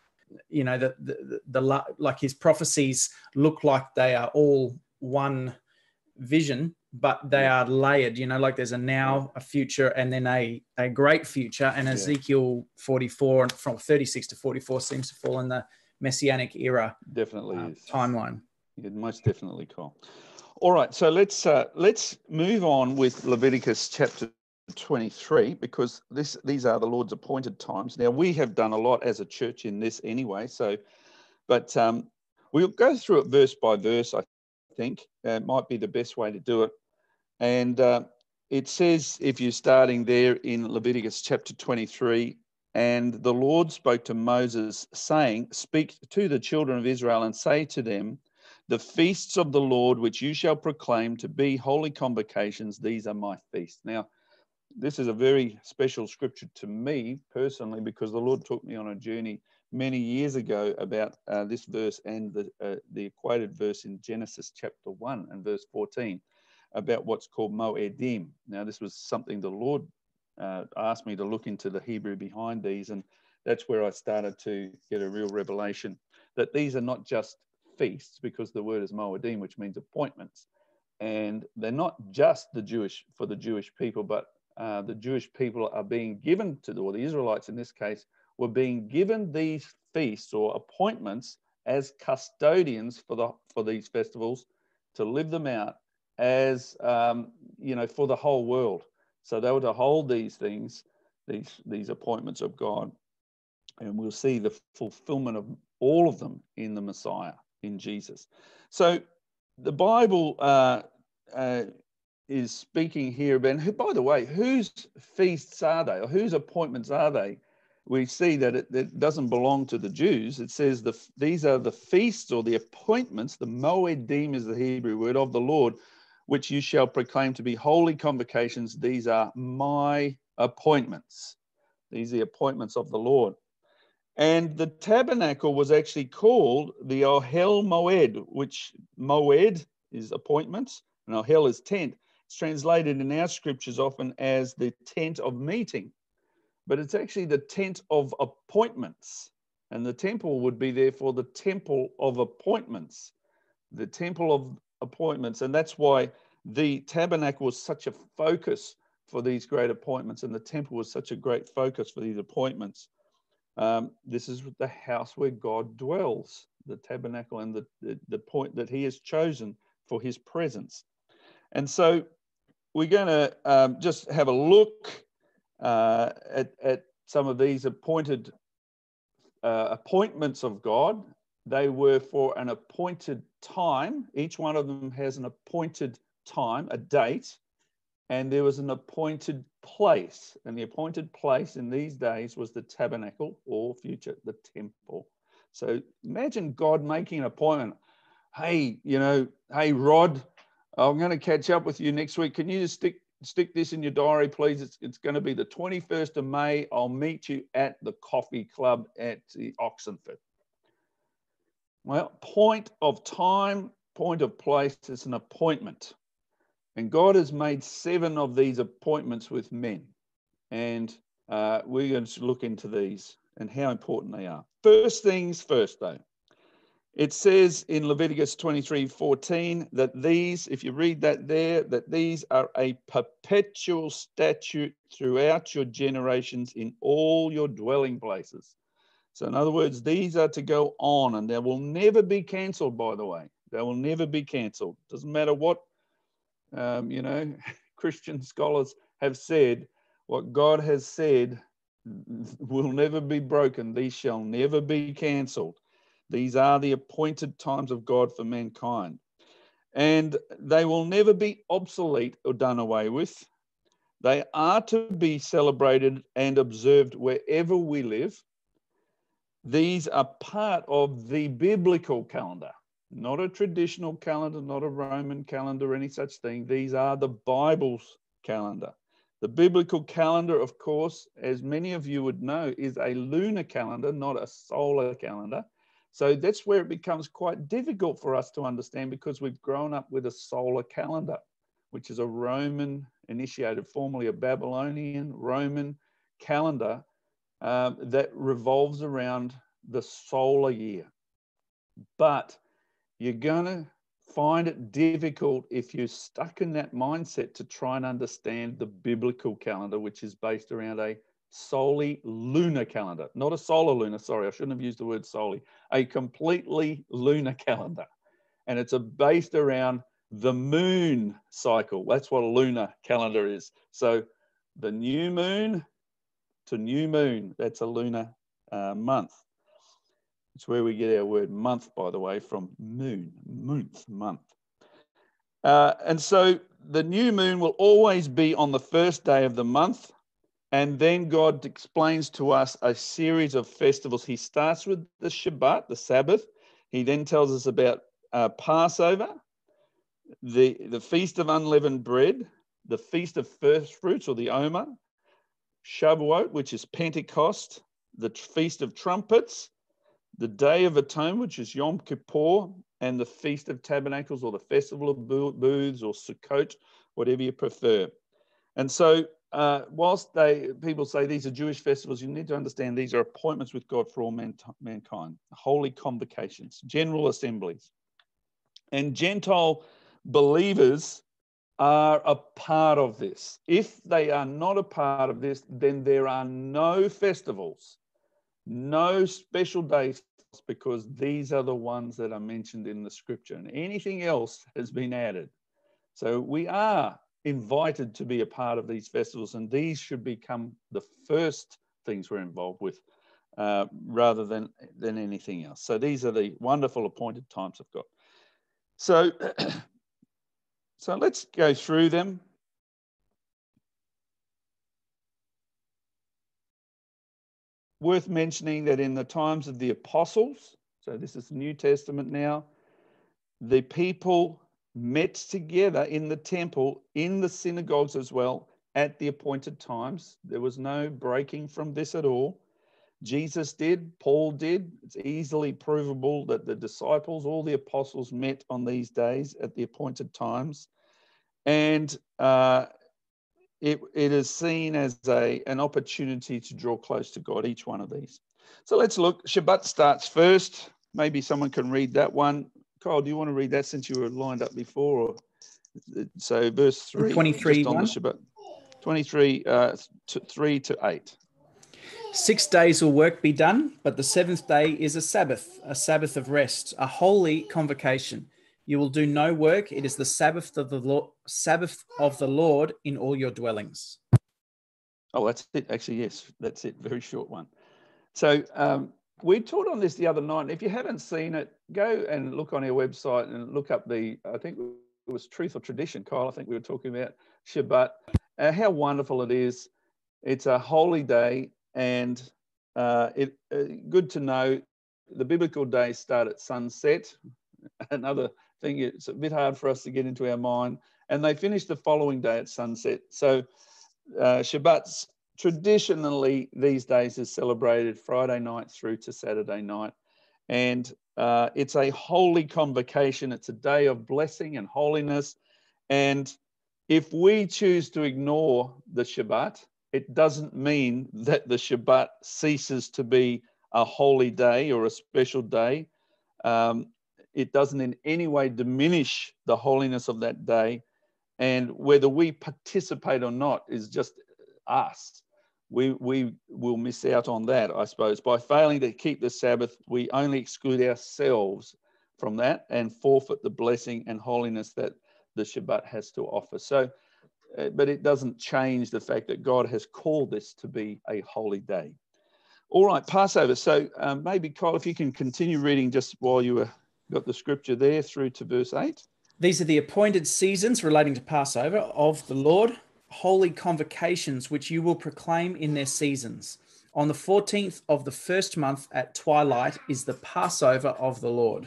You know, the, the the like his prophecies look like they are all one vision, but they Yeah. are layered. You know, like there's a now, a future, and then a a great future. And Yeah. Ezekiel forty-four from thirty-six to forty-four seems to fall in the Messianic era. Definitely uh, is timeline. Yeah, most definitely, Cole. All right, so let's uh, let's move on with Leviticus chapter twenty-three, because this these are the Lord's appointed times. Now, we have done a lot as a church in this anyway, so but um, we'll go through it verse by verse. I think uh, it might be the best way to do it. And uh, it says, if you're starting there in Leviticus chapter twenty-three, and the Lord spoke to Moses, saying, "Speak to the children of Israel and say to them, the feasts of the Lord, which you shall proclaim to be holy convocations, these are my feasts." Now, this is a very special scripture to me personally, because the Lord took me on a journey many years ago about uh, this verse and the, uh, the equated verse in Genesis chapter one and verse fourteen about what's called Moedim. Now, this was something the Lord uh, asked me to look into the Hebrew behind these, and that's where I started to get a real revelation that these are not just feasts, because the word is Moedim, which means appointments, and they're not just the Jewish for the Jewish people, but uh, the Jewish people are being given to the, or the Israelites in this case, were being given these feasts or appointments as custodians for the for these festivals, to live them out as um, you know, for the whole world. So they were to hold these things, these these appointments of God, and we'll see the fulfillment of all of them in the Messiah, in Jesus. So the Bible uh, uh, is speaking here about, and who, by the way, whose feasts are they, or whose appointments are they? We see that it, it doesn't belong to the Jews. It says the, these are the feasts or the appointments, the Moedim is the Hebrew word, of the Lord, which you shall proclaim to be holy convocations. These are my appointments. These are the appointments of the Lord. And the tabernacle was actually called the Ohel Moed, which Moed is appointments, and Ohel is tent. It's translated in our scriptures often as the tent of meeting, but it's actually the tent of appointments. And the temple would be therefore the temple of appointments, the temple of appointments. And that's why the tabernacle was such a focus for these great appointments, and the temple was such a great focus for these appointments. Um, this is the house where God dwells, the tabernacle, and the, the, the point that he has chosen for his presence. And so we're going to um, just have a look uh, at, at some of these appointed uh, appointments of God. They were for an appointed time. Each one of them has an appointed time, a date, and there was an appointed place. And the appointed place in these days was the tabernacle, or future, the temple. So imagine God making an appointment. Hey, you know, hey, Rod, I'm going to catch up with you next week. Can you just stick stick this in your diary, please? It's, it's going to be the twenty-first of May. I'll meet you at the coffee club at the Oxenford. Well, point of time, point of place, it's an appointment. And God has made seven of these appointments with men. And uh, we're going to look into these and how important they are. First things first, though. It says in Leviticus twenty-three fourteen that these, if you read that there, that these are a perpetual statute throughout your generations in all your dwelling places. So in other words, these are to go on, and they will never be cancelled, by the way. They will never be cancelled. Doesn't matter what, um, you know, Christian scholars have said, what God has said will never be broken. These shall never be cancelled. These are the appointed times of God for mankind. And they will never be obsolete or done away with. They are to be celebrated and observed wherever we live. These are part of the biblical calendar, not a traditional calendar, not a Roman calendar, any such thing. These are the Bible's calendar. The biblical calendar, of course, as many of you would know, is a lunar calendar, not a solar calendar. So that's where it becomes quite difficult for us to understand, because we've grown up with a solar calendar, which is a Roman initiated, formerly a Babylonian Roman calendar um, that revolves around the solar year. But you're going to find it difficult if you're stuck in that mindset to try and understand the biblical calendar, which is based around a solely lunar calendar, not a solar lunar. Sorry, I shouldn't have used the word solely, a completely lunar calendar. And it's a based around the moon cycle. That's what a lunar calendar is. So the new moon to new moon, that's a lunar uh, month. It's where we get our word month, by the way, from moon, month, month. Uh, and so the new moon will always be on the first day of the month. And then God explains to us a series of festivals. He starts with the Shabbat, the Sabbath. He then tells us about uh, Passover, the, the Feast of Unleavened Bread, the Feast of First Fruits, or the Omer, Shavuot, which is Pentecost, the Feast of Trumpets, the Day of Atonement, which is Yom Kippur, and the Feast of Tabernacles, or the Festival of Booths, or Sukkot, whatever you prefer. And so uh, whilst they people say these are Jewish festivals, you need to understand these are appointments with God for all man, mankind, holy convocations, general assemblies. And Gentile believers are a part of this. If they are not a part of this, then there are no festivals, no special days, because these are the ones that are mentioned in the scripture, and anything else has been added. So we are invited to be a part of these festivals, and these should become the first things we're involved with uh, rather than, than anything else. So these are the wonderful appointed times of God. So, so let's go through them. Worth mentioning that in the times of the apostles, so this is the New Testament now, the people met together in the temple, in the synagogues as well, at the appointed times. There was no breaking from this at all. Jesus did, Paul did. It's easily provable that the disciples, all the apostles, met on these days at the appointed times. And uh, it, it is seen as a, an opportunity to draw close to God, each one of these. So let's look. Shabbat starts first. Maybe someone can read that one. Kyle, do you want to read that since you were lined up before? Or, so verse three, twenty-three, just on one. the Shabbat. twenty-three, uh, to three to eight. Six days will work be done, but the seventh day is a Sabbath, a Sabbath of rest, a holy convocation. You will do no work. It is the Sabbath of the Lord, Sabbath of the Lord in all your dwellings. Oh, that's it. Actually, yes, that's it. Very short one. So um, we taught on this the other night. If you haven't seen it, go and look on our website and look up the, I think it was Truth or Tradition, Kyle. I think we were talking about Shabbat, uh, how wonderful it is. It's a holy day, and uh, it uh, good to know the biblical days start at sunset. Another thing, it's a bit hard for us to get into our mind, and they finish the following day at sunset. So uh, Shabbat's traditionally these days is celebrated Friday night through to Saturday night. And uh, it's a holy convocation. It's a day of blessing and holiness. And if we choose to ignore the Shabbat, it doesn't mean that the Shabbat ceases to be a holy day or a special day. Um, it doesn't in any way diminish the holiness of that day. And whether we participate or not is just us. We, we will miss out on that, I suppose. By failing to keep the Sabbath, we only exclude ourselves from that and forfeit the blessing and holiness that the Shabbat has to offer. So, uh, but it doesn't change the fact that God has called this to be a holy day. All right, Passover. So um, maybe, Kyle, if you can continue reading just while you were, got the scripture there through to verse eight. These are the appointed seasons relating to Passover of the Lord, holy convocations which you will proclaim in their seasons. On the fourteenth of the first month at twilight is the Passover of the Lord.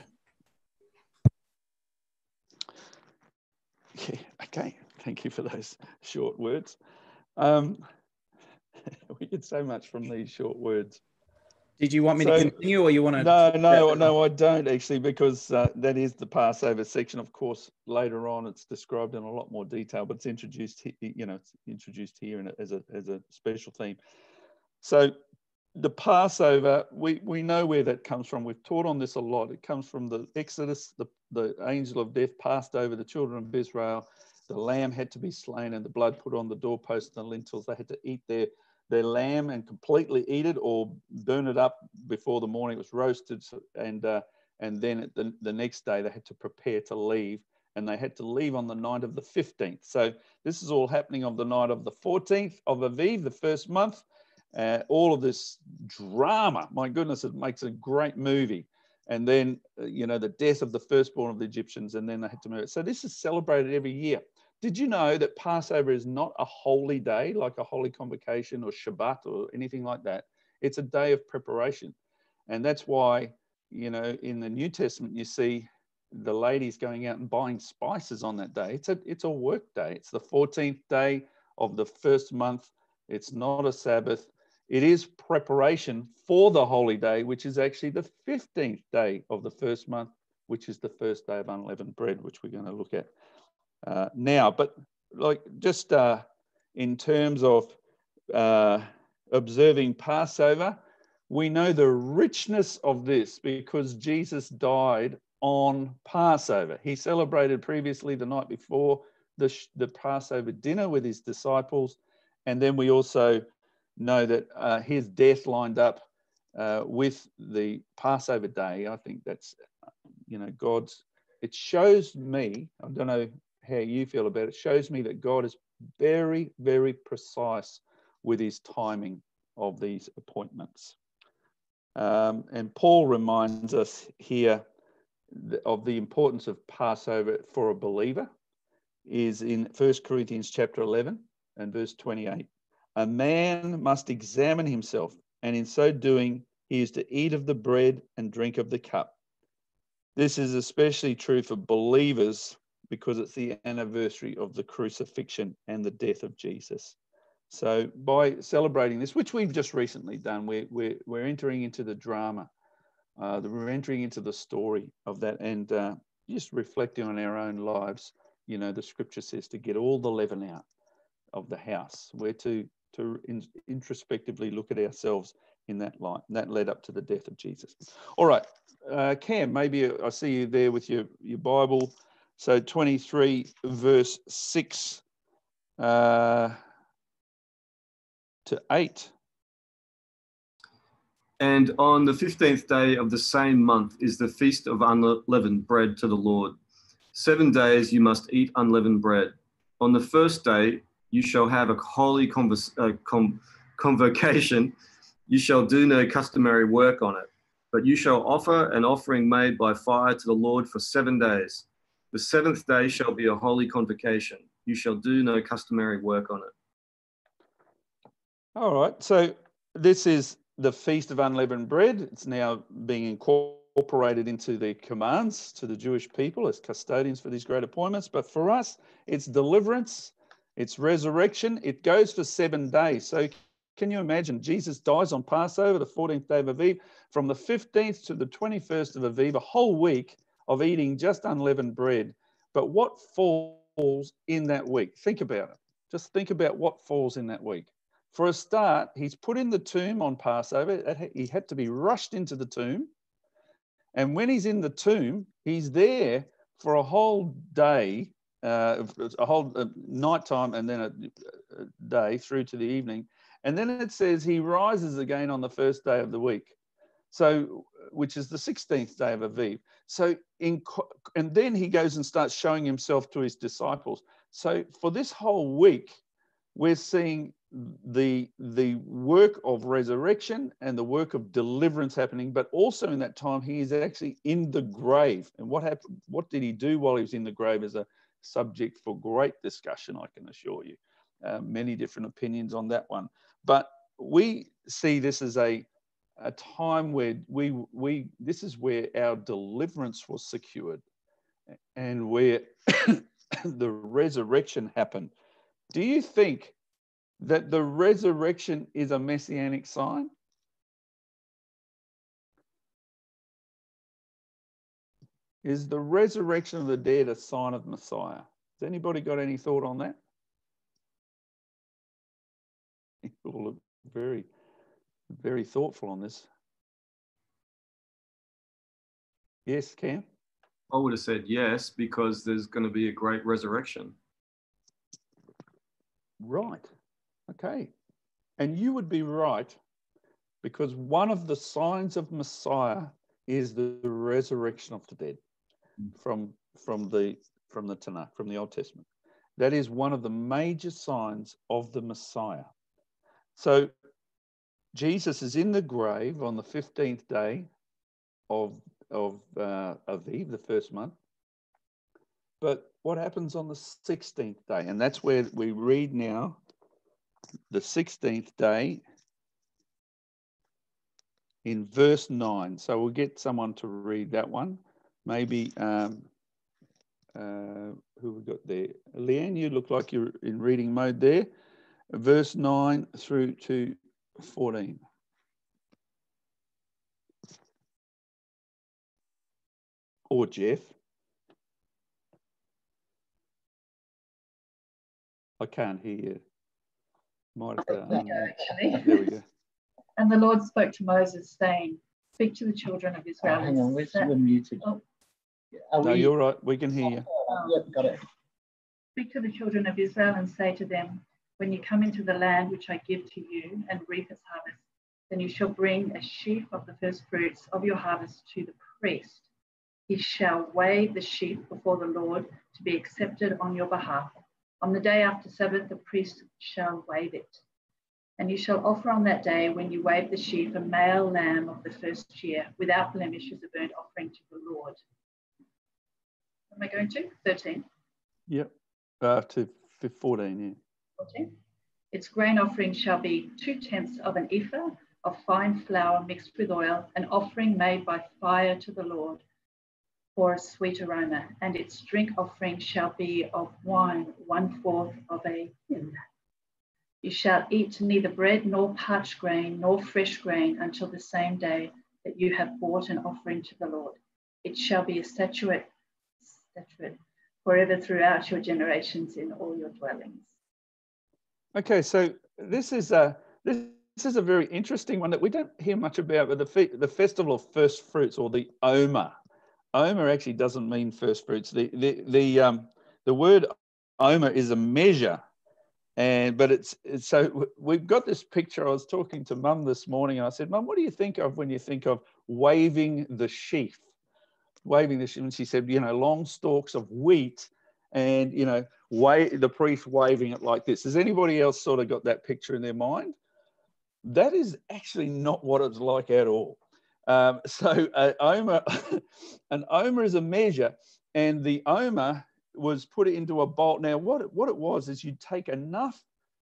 Yeah, okay, thank you for those short words. Um, we get so much from these short words. Did you want me So- to continue, or you want to? No, no, no, I don't actually, because uh, that is the Passover section. Of course, later on it's described in a lot more detail, but it's introduced, he- you know, it's introduced here in a, as a as a special theme. So the Passover, we we know where that comes from. We've taught on this a lot. It comes from the Exodus. The the angel of death passed over the children of Israel. The lamb had to be slain, and the blood put on the doorposts and the lintels. They had to eat their their lamb and completely eat it, or burn it up before the morning. It was roasted, and uh, and then the, the next day they had to prepare to leave, and they had to leave on the night of the fifteenth. So this is all happening on the night of the fourteenth of Aviv, the first month. Uh, all of this drama, my goodness, it makes a great movie. And then, uh, you know, the death of the firstborn of the Egyptians, and then they had to move it. So this is celebrated every year. Did you know that Passover is not a holy day, like a holy convocation or Shabbat or anything like that? It's a day of preparation. And that's why, you know, in the New Testament, you see the ladies going out and buying spices on that day. It's a, it's a work day. It's the fourteenth day of the first month. It's not a Sabbath. It is preparation for the holy day, which is actually the fifteenth day of the first month, which is the first day of unleavened bread, which we're going to look at uh, now. But like just uh, in terms of uh, observing Passover, we know the richness of this because Jesus died on Passover. He celebrated previously the night before the, the Passover dinner with his disciples. And then we also know that uh, his death lined up uh, with the Passover day. I think that's, you know, God's, it shows me, I don't know how you feel about it, it shows me that God is very, very precise with his timing of these appointments. Um, and Paul reminds us here of the importance of Passover for a believer is in First Corinthians chapter eleven and verse twenty-eight. A man must examine himself, and in so doing, he is to eat of the bread and drink of the cup. This is especially true for believers because it's the anniversary of the crucifixion and the death of Jesus. So by celebrating this, which we've just recently done, we're, we're, we're entering into the drama. Uh, we're entering into the story of that and uh, just reflecting on our own lives. You know, the scripture says to get all the leaven out of the house. We're to to in, introspectively look at ourselves in that light. And that led up to the death of Jesus. All right, uh, Cam, maybe I see you there with your, your Bible. So twenty-three, verse six uh, to eight. And on the fifteenth day of the same month is the feast of unleavened bread to the Lord. Seven days you must eat unleavened bread. On the first day you shall have a holy convos uh, com convocation. You shall do no customary work on it, but you shall offer an offering made by fire to the Lord for seven days. The seventh day shall be a holy convocation. You shall do no customary work on it. All right, so this is the Feast of Unleavened Bread. It's now being incorporated into the commands to the Jewish people as custodians for these great appointments. But for us, it's deliverance, it's resurrection. It goes for seven days. So can you imagine? Jesus dies on Passover, the fourteenth day of Aviv. From the fifteenth to the twenty-first of Aviv, a whole week of eating just unleavened bread. But what falls in that week? Think about it. Just think about what falls in that week. For a start, he's put in the tomb on Passover. He had to be rushed into the tomb. And when he's in the tomb, he's there for a whole day, uh, a whole uh, nighttime and then a, a day through to the evening. And then it says he rises again on the first day of the week, so which is the sixteenth day of Aviv. So in, and then he goes and starts showing himself to his disciples. So for this whole week, we're seeing the, the work of resurrection and the work of deliverance happening, but also in that time, he is actually in the grave. And what happened, what did he do while he was in the grave is a subject for great discussion, I can assure you. Uh, many different opinions on that one. But we see this as a, a time where we, we, this is where our deliverance was secured and where the resurrection happened. Do you think that the resurrection is a messianic sign? Is the resurrection of the dead a sign of Messiah? Has anybody got any thought on that? People look very, very thoughtful on this. Yes, Cam? I would have said yes, because there's going to be a great resurrection. Right. Okay. And you would be right, because one of the signs of Messiah is the resurrection of the dead from, from, the, from the Tanakh, from the Old Testament. That is one of the major signs of the Messiah. So Jesus is in the grave on the fifteenth day of, of uh, Aviv, the first month. But what happens on the sixteenth day? And that's where we read now, the sixteenth day in verse nine. So we'll get someone to read that one. Maybe, um, uh, who we got there? Leanne, you look like you're in reading mode there. Verse nine through to fourteen. Or Jeff. I can't hear you. Might have to, um, Actually. there we go. And the Lord spoke to Moses, saying, "Speak to the children of Israel." Oh, hang on, we're, Sa- we're muted. Oh. Are No, we- you're right. We can hear you. Oh, yep, got it. Speak to the children of Israel and say to them, when you come into the land which I give to you and reap its harvest, then you shall bring a sheaf of the first fruits of your harvest to the priest. He shall wave the sheaf before the Lord to be accepted on your behalf. On the day after Sabbath, the priest shall wave it. And you shall offer on that day, when you wave the sheaf, a male lamb of the first year, without blemish, as a burnt offering to the Lord. Am I going to? thirteen. Yep. Uh, to fourteen, yeah. fourteen. Its grain offering shall be two-tenths of an ephah of fine flour mixed with oil, an offering made by fire to the Lord for a sweet aroma. And its drink offering shall be of wine, one-fourth of a hin. You shall eat neither bread nor parched grain nor fresh grain until the same day that you have brought an offering to the Lord. It shall be a statute, statute forever throughout your generations in all your dwellings. Okay, so this is a this, this is a very interesting one that we don't hear much about, but the fe the festival of first fruits, or the Omer. Omer actually doesn't mean first fruits. The the the um the word Omer is a measure, and but it's, it's so we've got this picture. I was talking to Mum this morning, and I said, "Mum, what do you think of when you think of waving the sheaf?" Waving the sheaf, and she said, "You know, long stalks of wheat." And, you know, wa the priest waving it like this. Has anybody else sort of got that picture in their mind? That is actually not what it's like at all. Um, so uh, Omer, an Omer is a measure, and the Omer was put into a bowl. Now, what it, what it was is you'd take enough,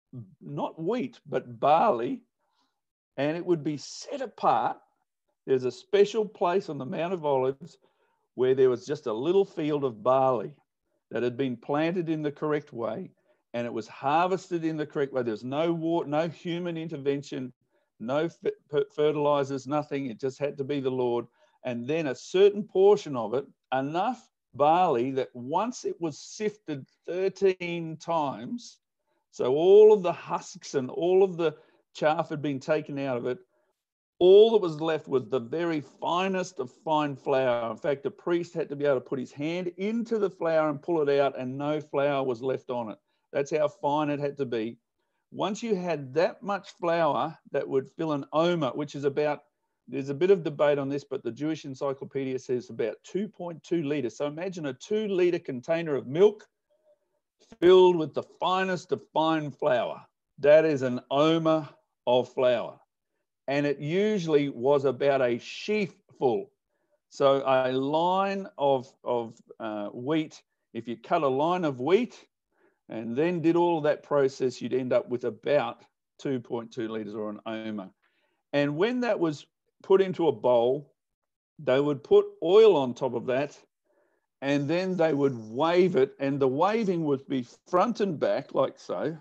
not wheat, but barley, and it would be set apart. There's a special place on the Mount of Olives where there was just a little field of barley that had been planted in the correct way, and it was harvested in the correct way. There's no water, no human intervention, no fertilizers, nothing. It just had to be the Lord. And then a certain portion of it, enough barley that once it was sifted thirteen times, so all of the husks and all of the chaff had been taken out of it, all that was left was the very finest of fine flour. In fact, the priest had to be able to put his hand into the flour and pull it out, and no flour was left on it. That's how fine it had to be. Once you had that much flour, that would fill an omer, which is about, there's a bit of debate on this, but the Jewish Encyclopedia says about two point two litres. So imagine a two litre container of milk filled with the finest of fine flour. That is an omer of flour. And it usually was about a sheaf full. So a line of, of uh, wheat, if you cut a line of wheat and then did all of that process, you'd end up with about two point two litres, or an omer. And when that was put into a bowl, they would put oil on top of that, and then they would wave it, and the waving would be front and back like so.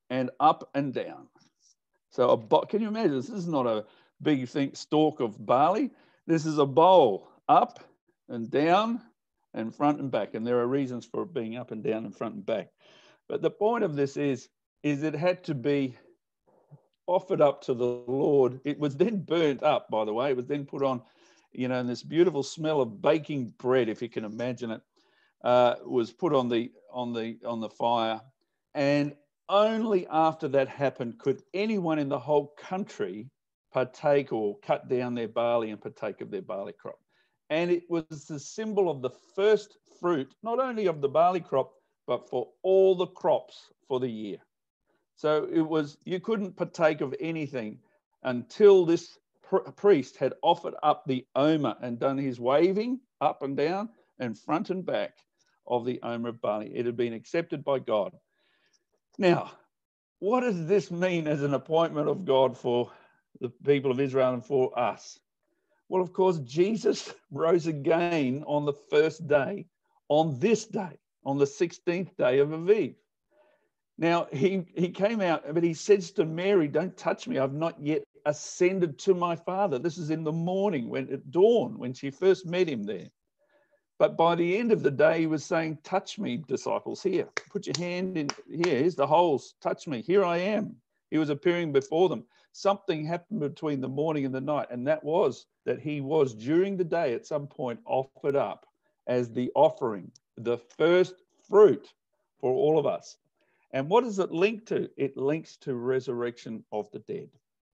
and up and down. So a can you imagine? This is not a big thing, stalk of barley. This is a bowl, up and down and front and back. And there are reasons for it being up and down and front and back. But the point of this is, is it had to be offered up to the Lord. It was then burnt up, by the way. It was then put on, you know, and this beautiful smell of baking bread, if you can imagine it, uh, was put on the on the on the fire. And only after that happened could anyone in the whole country partake or cut down their barley and partake of their barley crop. And it was the symbol of the first fruit, not only of the barley crop, but for all the crops for the year. So it was, you couldn't partake of anything until this pr priest had offered up the omer and done his waving up and down and front and back of the omer of barley. It had been accepted by God. Now, what does this mean as an appointment of God for the people of Israel and for us? Well, of course, Jesus rose again on the first day, on this day, on the sixteenth day of Aviv. Now, he, he came out, but he says to Mary, don't touch me. I've not yet ascended to my Father. This is in the morning, when at dawn, when she first met him there. But by the end of the day, he was saying, touch me, disciples, here. Put your hand in here. Here's the holes. Touch me. Here I am. He was appearing before them. Something happened between the morning and the night, and that was that he was, during the day, at some point, offered up as the offering, the first fruit for all of us. And what does it link to? It links to resurrection of the dead.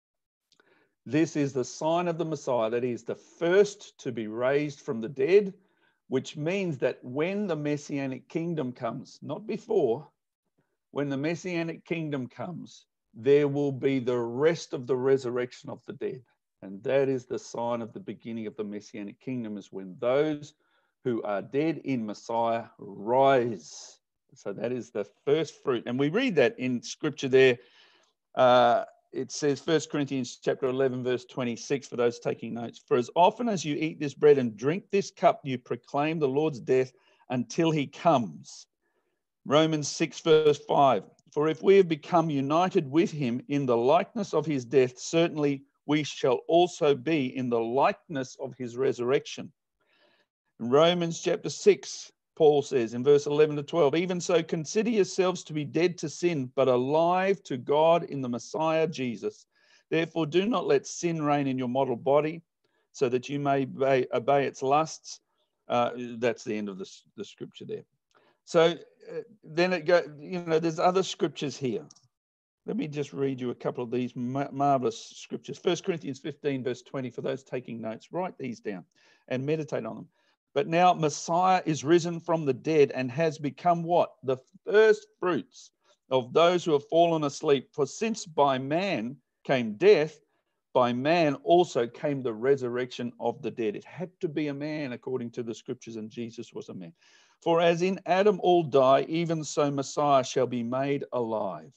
This is the sign of the Messiah, that he is the first to be raised from the dead, which means that when the Messianic kingdom comes, not before, when the Messianic kingdom comes, there will be the rest of the resurrection of the dead. And that is the sign of the beginning of the Messianic kingdom, is when those who are dead in Messiah rise. So that is the first fruit. And we read that in scripture there. Uh, it says First Corinthians chapter eleven, verse twenty-six, for those taking notes. For as often as you eat this bread and drink this cup, you proclaim the Lord's death until he comes. Romans six, verse five. For if we have become united with him in the likeness of his death, certainly we shall also be in the likeness of his resurrection. In Romans chapter six, Paul says in verse eleven to twelve, even so consider yourselves to be dead to sin, but alive to God in the Messiah Jesus. Therefore do not let sin reign in your mortal body, so that you may obey, obey its lusts. Uh, that's the end of the, the scripture there. So uh, then it go, you know, there's other scriptures here. Let me just read you a couple of these ma marvelous scriptures. First Corinthians fifteen, verse twenty, for those taking notes, write these down and meditate on them. But now Messiah is risen from the dead and has become what? The first fruits of those who have fallen asleep. For since by man came death, by man also came the resurrection of the dead. It had to be a man according to the scriptures, and Jesus was a man. For as in Adam all die, even so Messiah shall be made alive.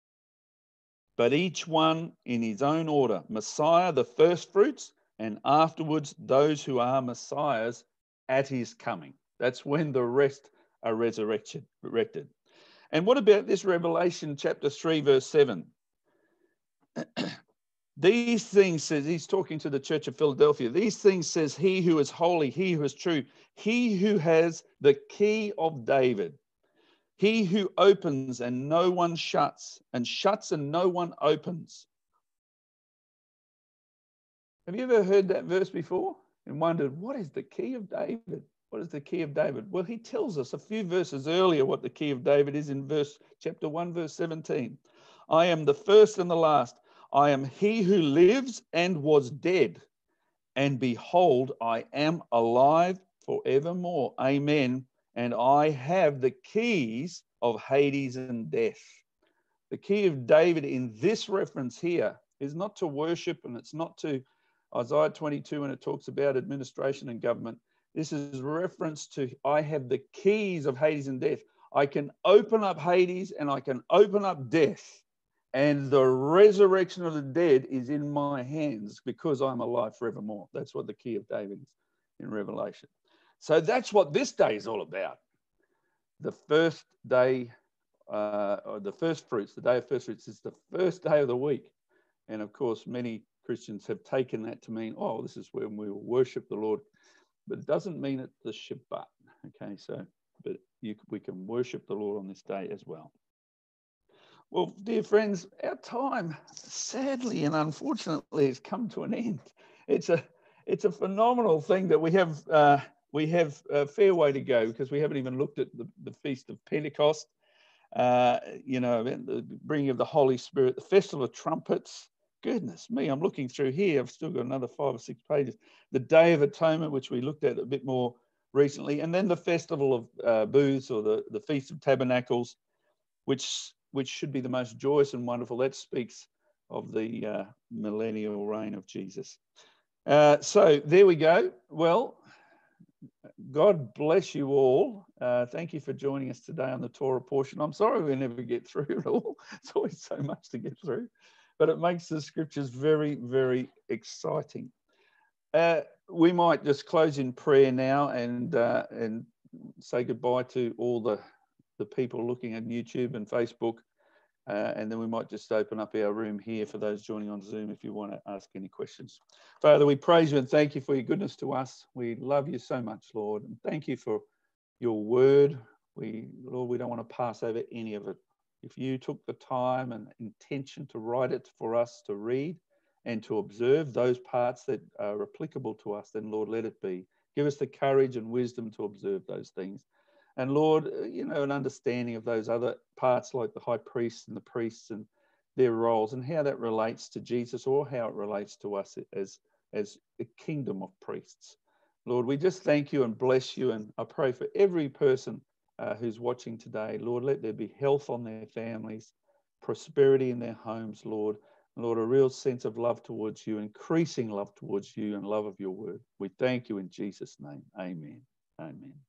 But each one in his own order. Messiah, the first fruits, and afterwards those who are Messiahs at his coming. That's when the rest are resurrected. And what about this Revelation chapter three, verse seven? These things, says, he's talking to the church of Philadelphia, these things says he who is holy, he who is true, he who has the key of David, he who opens and no one shuts, and shuts and no one opens. Have you ever heard that verse before and wondered, what is the key of David? What is the key of David? Well, he tells us a few verses earlier what the key of David is in verse chapter one, verse seventeen. I am the first and the last. I am he who lives and was dead. And behold, I am alive forevermore. Amen. And I have the keys of Hades and death. The key of David in this reference here is not to worship, and it's not to Isaiah twenty-two when it talks about administration and government. This is reference to I have the keys of Hades and death. I can open up Hades and I can open up death. And the resurrection of the dead is in my hands because I'm alive forevermore. That's what the key of David is in Revelation. So that's what this day is all about. The first day uh, or the first fruits, the day of first fruits is the first day of the week. And of course, many Christians have taken that to mean, oh, this is when we will worship the Lord. But it doesn't mean it's the Shabbat. Okay, so, but you, we can worship the Lord on this day as well. Well, dear friends, our time, sadly and unfortunately, has come to an end. It's a, it's a phenomenal thing that we have, uh, we have a fair way to go because we haven't even looked at the, the Feast of Pentecost, uh, you know, the bringing of the Holy Spirit, the Festival of Trumpets. Goodness me, I'm looking through here. I've still got another five or six pages. The Day of Atonement, which we looked at a bit more recently, and then the Festival of uh, Booths, or the, the Feast of Tabernacles, which which should be the most joyous and wonderful. That speaks of the uh, millennial reign of Jesus. Uh, so there we go. Well, God bless you all. Uh, thank you for joining us today on the Torah portion. I'm sorry we never get through it all. It's always so much to get through, but it makes the scriptures very, very exciting. Uh, we might just close in prayer now and uh, and say goodbye to all the, the people looking at YouTube and Facebook. Uh, and then we might just open up our room here for those joining on Zoom if you want to ask any questions. Father, we praise you and thank you for your goodness to us. We love you so much, Lord. And thank you for your word. We, Lord, we don't want to pass over any of it. If you took the time and intention to write it for us to read and to observe those parts that are applicable to us, then, Lord, let it be. Give us the courage and wisdom to observe those things. And Lord, you know, an understanding of those other parts like the high priests and the priests and their roles and how that relates to Jesus or how it relates to us as, as a kingdom of priests. Lord, we just thank you and bless you. And I pray for every person uh, who's watching today. Lord, let there be health on their families, prosperity in their homes, Lord. Lord, a real sense of love towards you, increasing love towards you and love of your word. We thank you in Jesus' name. Amen. Amen.